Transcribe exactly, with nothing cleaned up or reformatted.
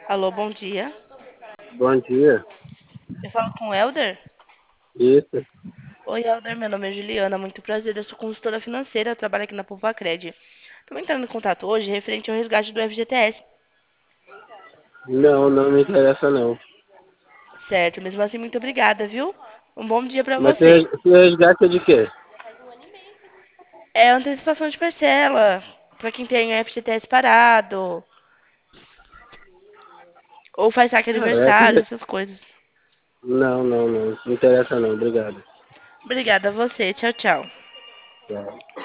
Alô, bom dia. Bom dia. Eu falo com o Helder? Isso. Oi, Helder, meu nome é Juliana, muito prazer, eu sou consultora financeira, trabalho aqui na Poupa-Cred. Estou entrando em contato hoje referente ao resgate do F G T S. Não, não me interessa não. Certo, mesmo assim, muito obrigada, viu? Um bom dia pra Mas você. você, você resgata de quê? É antecipação de parcela, pra quem tem F G T S parado, ou faz saque Ah, aniversário, F G... essas coisas. Não, não, não. Não interessa não. Obrigado. Obrigada a você, tchau, tchau. Tchau.